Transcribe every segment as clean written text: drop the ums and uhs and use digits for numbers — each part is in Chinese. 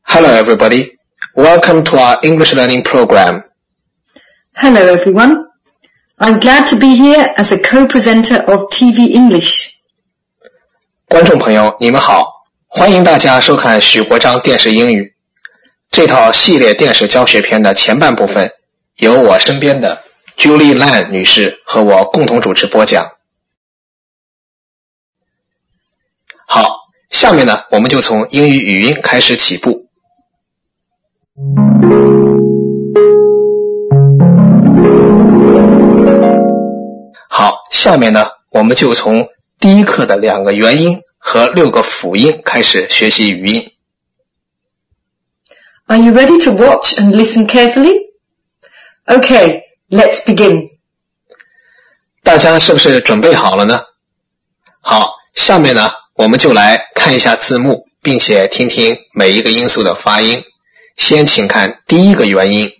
Hello everybody. Welcome to our English learning program. Hello everyone. I'm glad to be here as a co-presenter of TV English. 观众朋友，你们好，欢迎大家收看许国璋电视英语。这套系列电视教学片的前半部分由我身边的 Julie Lan 女士和我共同主持播讲。好，下面呢，我们就从英语语音开始起步。好，下面呢，我们就从第一课的2个元音和6个辅音开始学习语音。 Are you ready to watch and listen carefully? Okay, let's begin. 大家是不是准备好了呢？好，下面呢，我们就来看一下字幕，并且听听每一个音素的发音。先请看第一个元音。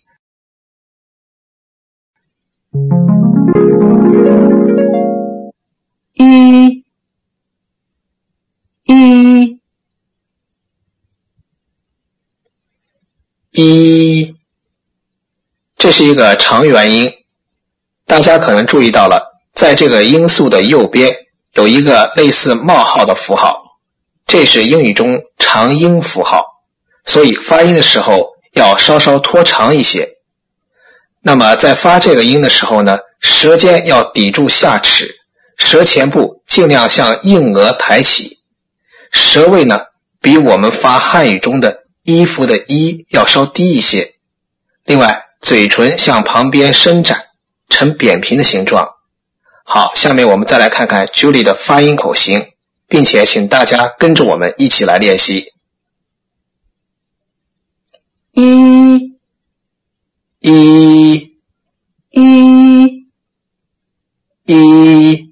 一，这是一个长元音，大家可能注意到了，在这个音素的右边有一个类似冒号的符号，这是英语中长音符号，所以发音的时候要稍稍拖长一些。那么在发这个音的时候呢，舌尖要抵住下齿，舌前部尽量向硬额抬起，舌位呢比我们发汉语中的衣服的衣要稍低一些。另外，嘴唇向旁边伸展，呈扁平的形状。好，下面我们再来看看 Julie 的发音口型，并且请大家跟着我们一起来练习。一，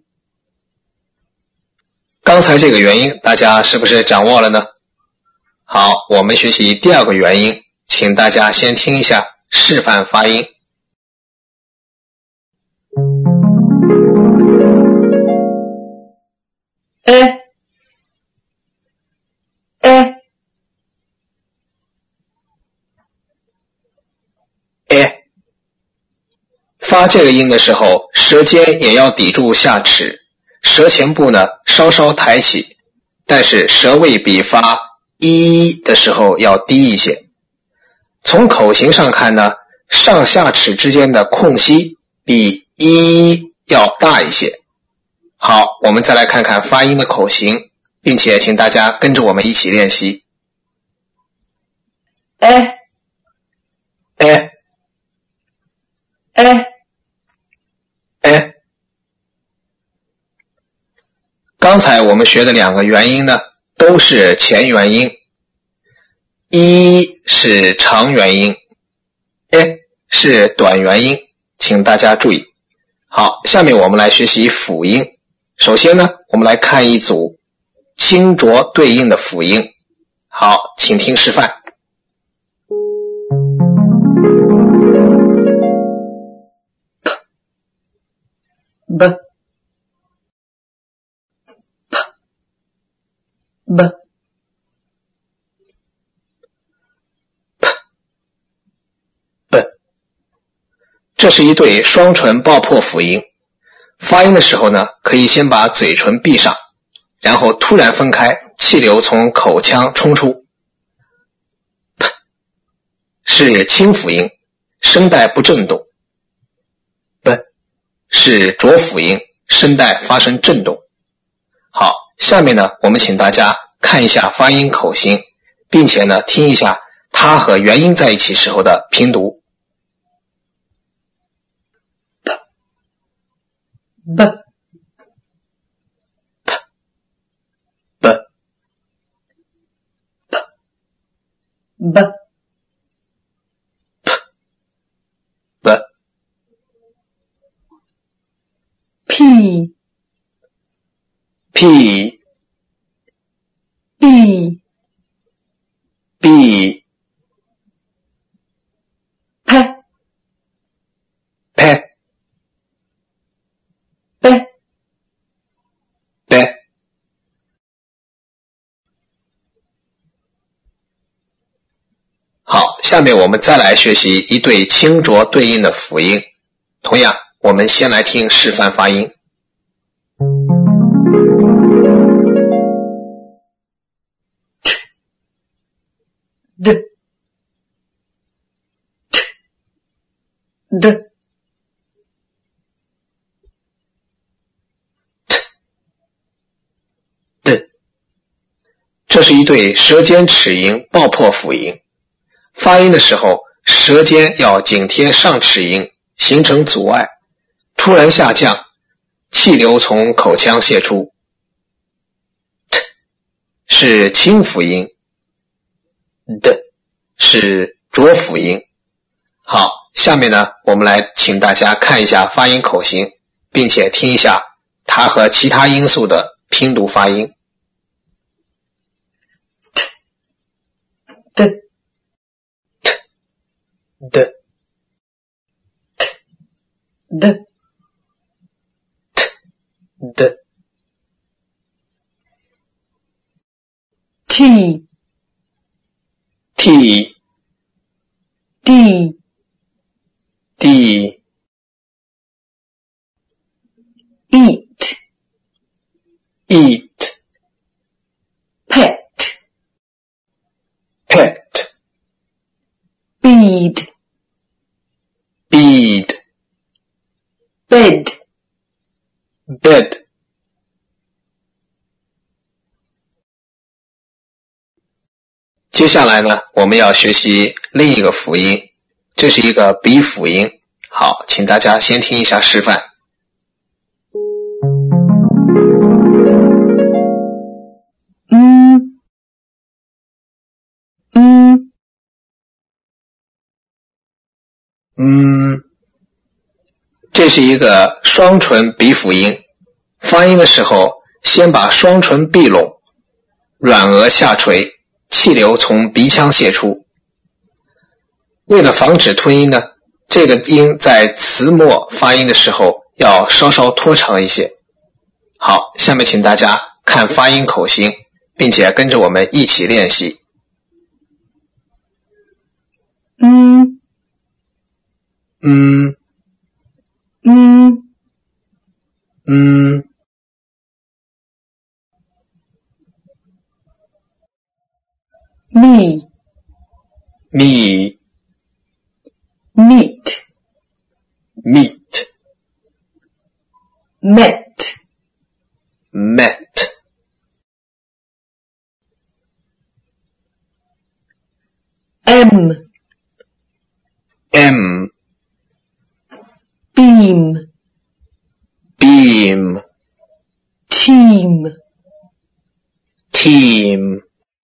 刚才这个元音大家是不是掌握了呢？好，我们学习第2个元音，请大家先听一下示范发音。发这个音的时候，舌尖也要抵住下齿，舌前部呢稍稍抬起，但是舌位比发一的时候要低一些。从口型上看呢，上下齿之间的空隙比一要大一些。好，我们再来看看发音的口型，并且请大家跟着我们一起练习。刚才我们学的2个元音呢，都是前元音，一是长元音，是短元音，请大家注意。好，下面我们来学习辅音。首先呢，我们来看一组清浊对应的辅音。好，请听示范。这是一对双唇爆破辅音，发音的时候呢，可以先把嘴唇闭上，然后突然分开，气流从口腔冲出。是清辅音，声带不振动。是浊辅音，声带发生振动。好，下面呢，我们请大家看一下发音口型，并且呢，听一下它和元音在一起时候的拼读。 下面我们再来学习一对清浊对应的辅音。同样，我们先来听示范发音。这是一对舌尖齿龈爆破辅音，发音的时候舌尖要紧贴上齿龈，形成阻碍，突然下降，气流从口腔泄出。t 是清辅音，的是浊辅音。好，下面呢，我们来请大家看一下发音口型，并且听一下它和其他音素的拼读发音。 T D eat pet bead bed。接下来呢，我们要学习另一个辅音，这是一个鼻辅音。好，请大家先听一下示范。这是一个双唇鼻辅音，发音的时候先把双唇闭拢，软腭下垂，气流从鼻腔泄出。为了防止吞音呢，这个音在词末发音的时候要稍稍拖长一些。好，下面请大家看发音口型，并且跟着我们一起练习。me meat met M beam team。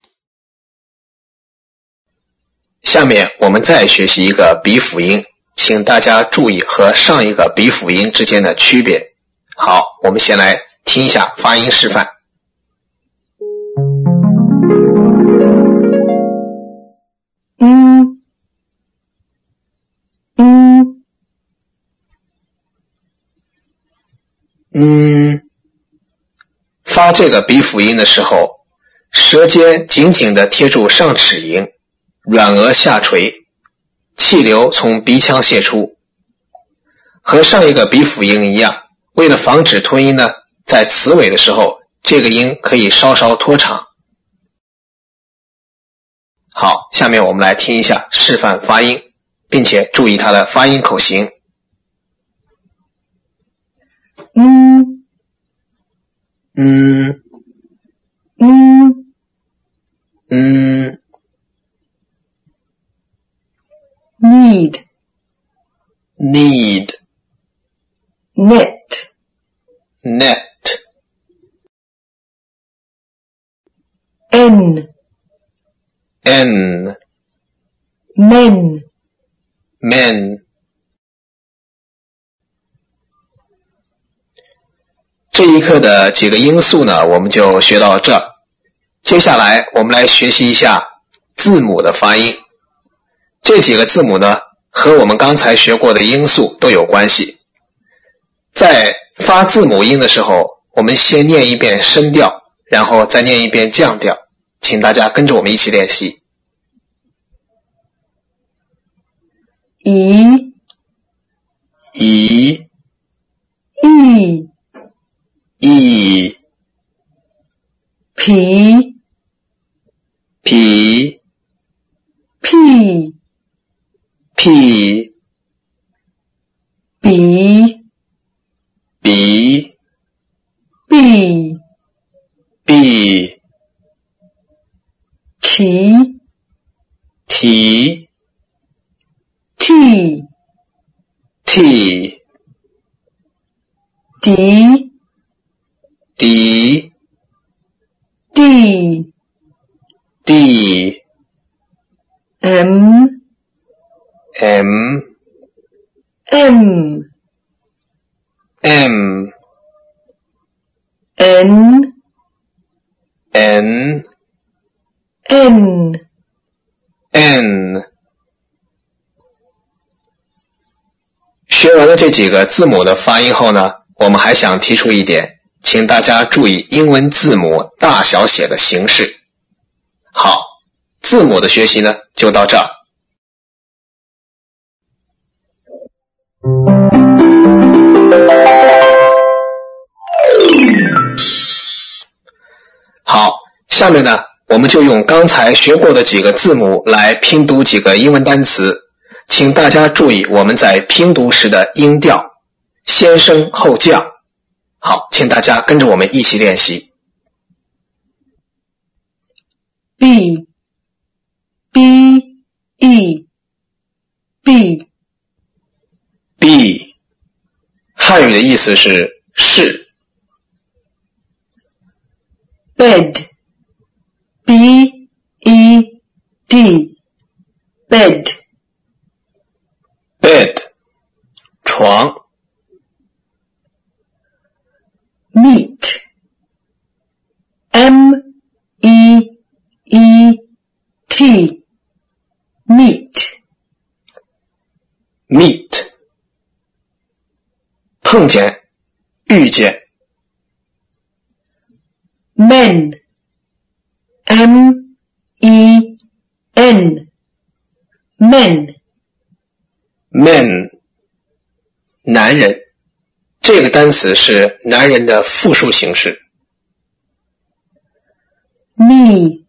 下面我们再学习一个鼻辅音，请大家注意和上一个鼻辅音之间的区别。好，我们先来听一下发音示范。发这个鼻辅音的时候，舌尖紧紧地贴住上齿龈，软腭下垂，气流从鼻腔泄出。和上一个鼻辅音一样，为了防止吞音呢，在词尾的时候，这个音可以稍稍拖长。好，下面我们来听一下示范发音，并且注意它的发音口型。 need net N men。 这一课的几个音素呢，我们就学到这儿。接下来我们来学习一下字母的发音。这几个字母呢，和我们刚才学过的音素都有关系。在发字母音的时候，我们先念一遍升调，然后再念一遍降调，请大家跟着我们一起练习。 以以意意脾脾屁屁鼻鼻闭闭提提替替敌敌地地 M M M M N N N N。 学完了这几个字母的发音后呢，我们还想提出一点，请大家注意英文字母大小写的形式。好，字母的学习呢就到这儿。好，下面呢我们就用刚才学过的几个字母来拼读几个英文单词，请大家注意我们在拼读时的音调，先升后降。好，请大家跟着我们一起练习。 B B E B B， 汉语的意思是是。 Bed B E D Bed Bed， 床。 Meet M E E T Meet Meet， 碰见，遇见。 Men M E N Men Men， 男人，这个单词是男人的复数形式。 Me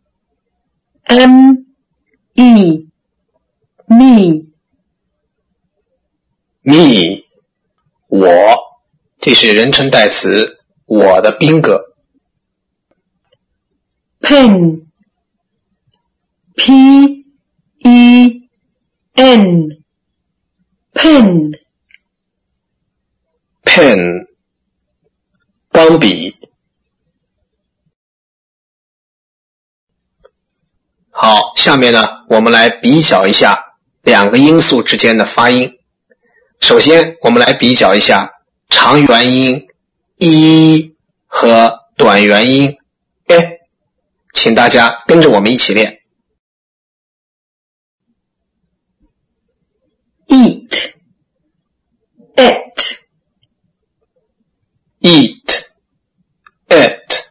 M E Me Me， 我，这是人称代词我的宾格。 Pen P E N Pen Pen， 钢笔。好，下面呢我们来比较一下两个音素之间的发音。首先我们来比较一下长元音 一 和短元音 a， 请大家跟着我们一起练。 Eat Et Eat It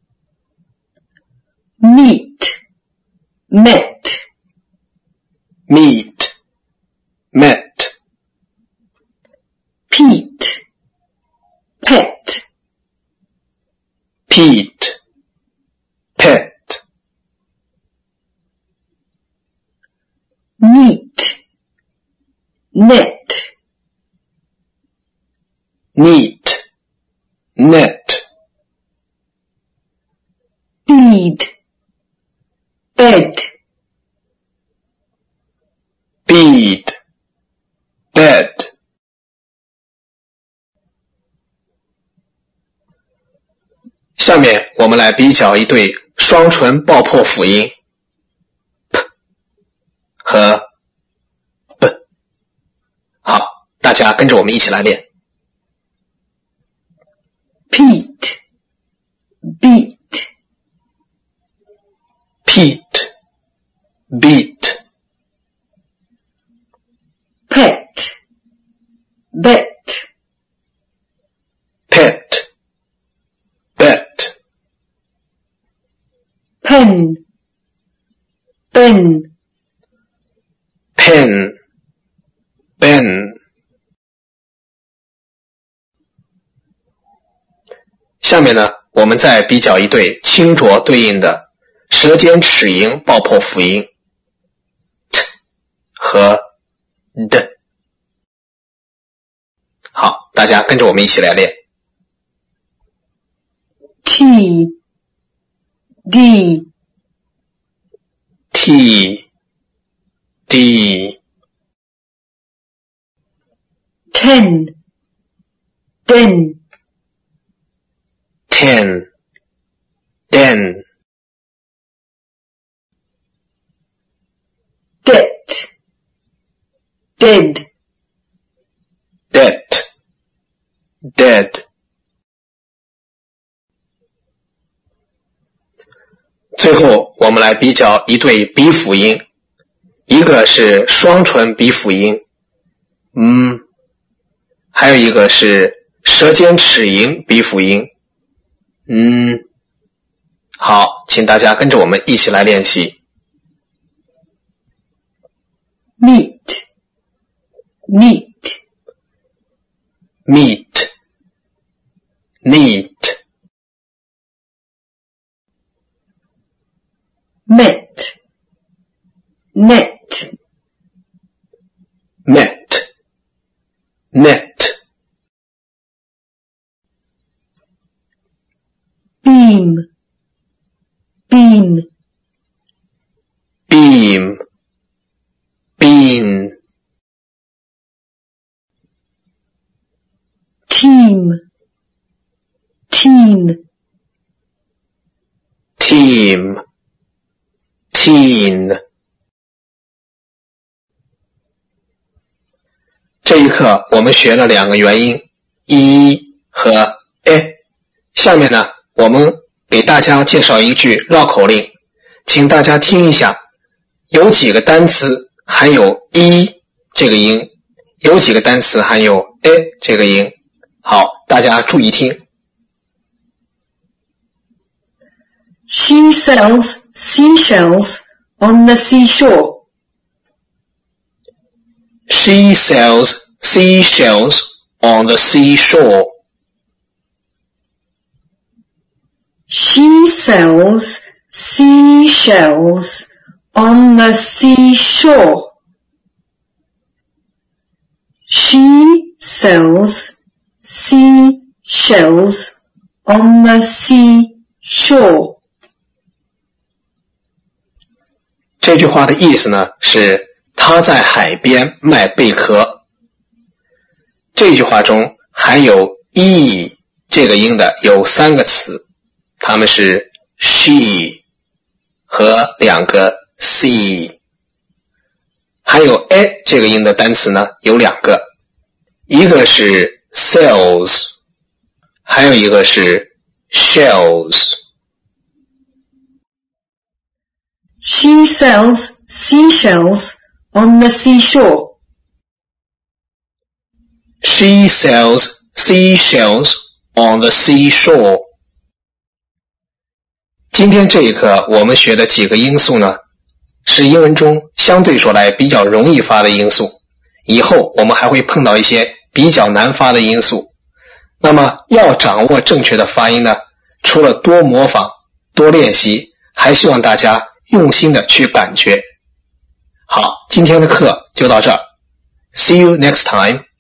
Meet Met Meet Met Pete Pet Pete Pet Neat Net Neat Net Bead Bed Bead Bed。 下面我们来比较一对双唇爆破辅音 p 和 b。 好，大家跟着我们一起来练。 Pete Beat Pete Beat Pet Bet Pet Bet Pen Ben Pen 们再比较一对清浊对应的舌尖齿龈爆破辅音 t 和 d。 好，大家跟着我们一起来练 T D T D ten den ten den det dead det dead。 最后我们来比较一对鼻辅音，一个是双唇鼻辅音还有一个是舌尖齿龈鼻辅音好，请大家跟着我们一起来练习 meat neat meet neat met net met net beam bean beam bean team teen team teen。 这一课我们学了两个元音 e 和 a， 下面呢我们给大家介绍一句绕口令，请大家听一下，有几个单词含有 e 这个音，有几个单词含有 a 这个音。好，大家注意听。 She sells seashells on the seashore. She sells seashells on the seashore. She sells seashells on the seashore. She sells seashells on the seashore. 这句话的意思呢是她在海边卖贝壳。这句话中含有 e 这个音的有三个词，它们是 she 和两个 c， 还有 a 这个音的单词呢有两个，一个是 sells， 还有一个是 shells。 She sells seashells on the seashore. She sells seashells on the seashore. 今天这一课我们学的几个音素呢，是英文中相对说来比较容易发的音素，以后我们还会碰到一些比较难发的音素。那么要掌握正确的发音呢，除了多模仿、多练习，还希望大家用心的去感觉。好，今天的课就到这儿。See you next time.